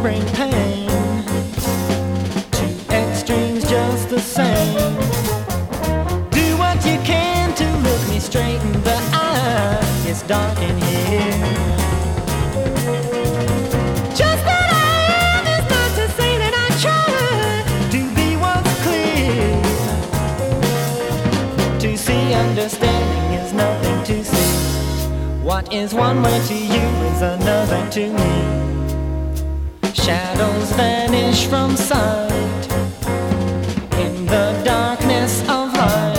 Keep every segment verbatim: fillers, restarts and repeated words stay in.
bring pain. Two extremes just the same. Do what you can to look me straight in the eye. It's dark in here. Just that I am is not to say that I try to be what's clear. To see understanding is nothing to see. What is one way to you is another to me. Shadows vanish from sight in the darkness of light.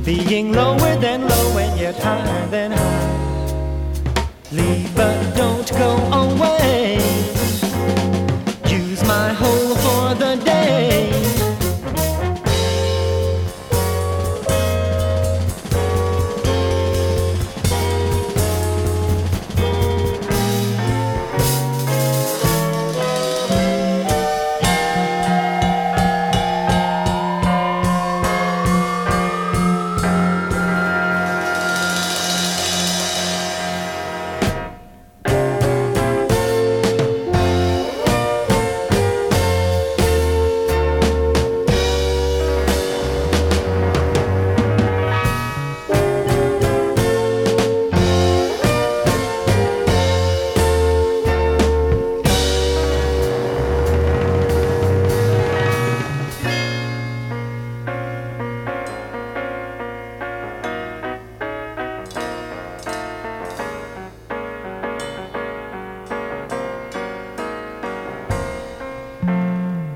being lower than low and yet higher than high. Leave us